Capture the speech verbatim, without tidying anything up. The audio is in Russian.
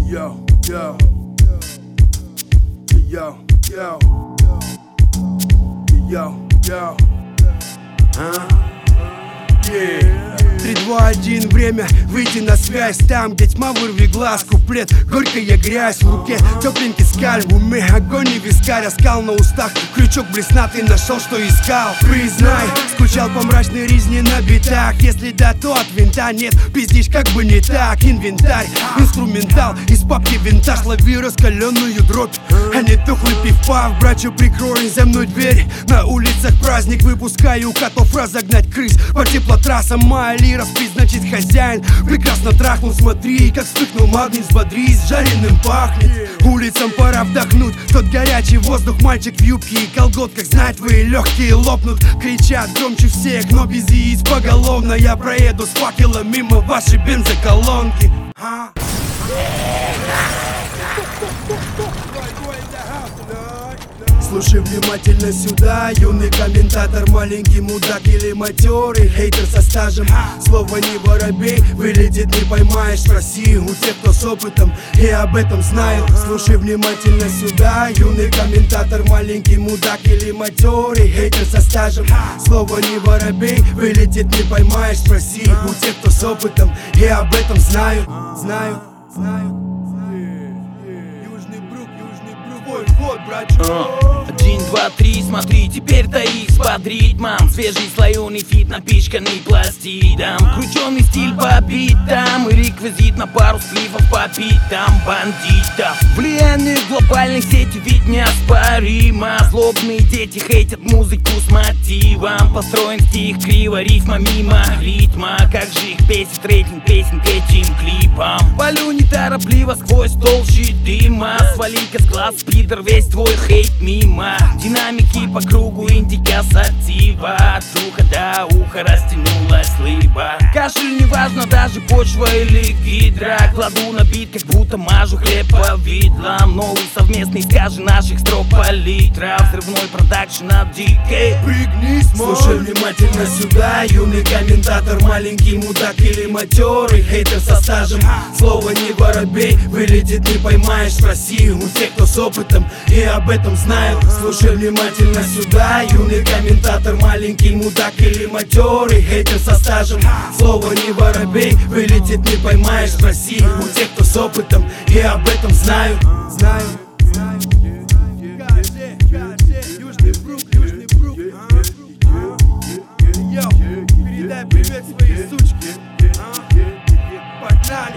Yo, yo, yo, yo, yo, yo, а? Yeah. три, два, один, время выйти на связь. Там, где тьма, вырви глаз. Куплет, горькая грязь в руке, тепленький скаль. В уме огонь и вискарь, оскал на устах. Крючок блеснатый, нашел, что искал. Признай, скучал по мрачной ризни на битах. Если да, то от винта нет, пиздишь как бы не так. Инвентарь, инструментал, из папки винтаж. Лови раскаленную дробь, а не тухлый пивпав. Братью, прикрой земную дверь. На улицах праздник, выпускаю котов разогнать крыс. По теплотрассам майли распить, значит хозяин прекрасно трахнул. Смотри, как вспыхнул магнит, взбодрись, жареным пахнет. Улицам пора вдохнуть тот горячий воздух. Мальчик в юбке и колготках, знать твои легкие лопнут. Кричат громче всех, но без яиц поголовно. Я проеду с факелом мимо вашей бензоколонки. Слушай внимательно сюда, юный комментатор, маленький мудак или матерый хейтер со стажем. Слово не воробей, вылетит не поймаешь. Спроси у тех, кто с опытом и об этом знает. Слушай внимательно сюда, юный комментатор, маленький мудак или матерый хейтер со стажем. Слово не воробей, вылетит не поймаешь. Спроси у тех, кто с опытом и об этом знают. Знают, знают. Южный Брук, Южный Брук, твой вход, братчик. Один, два, три, смотри, теперь-то их сподрить, мам. Свежий слоеный фит, напичканный пластидом. Крученый стиль по битам и реквизит на пару сливов по питам бандитов. Влияние глобальных сетей ведь неоспоримо. Злобные дети хейтят музыку с мотивом. Построен стих криво, рифма мимо ритма. Как же их бесит рейтинг песен к этим клипам. Полю неторопливо сквозь толщи дыма. Свали-ка с глаз, пидор, весь твой хейт мимо. Динамики по кругу, индика сатива. От уха до уха растянулась лыба. Кашель неважно, даже почва или гидра. Кладу на бит, как будто мажу хлеб по видлам. Новый совместный скажи наших строк палитра. Взрывной продакшн от ди кей. Пригнись, слушай внимательно сюда, юный комментатор, маленький мудак или матерый хейтер со стажем. Слово не воробей, вылетит не поймаешь. Спроси у тех, кто с опытом и об этом знают. Слушай внимательно сюда, юный комментатор, маленький мудак или матерый хейтер со стажем. Слово не воробей, вылетит не поймаешь. Спроси у тех, кто с опытом и об этом знают. Знают. Южный Брук, Южный Брук. Йоу, передай привет своей сучке. Погнали.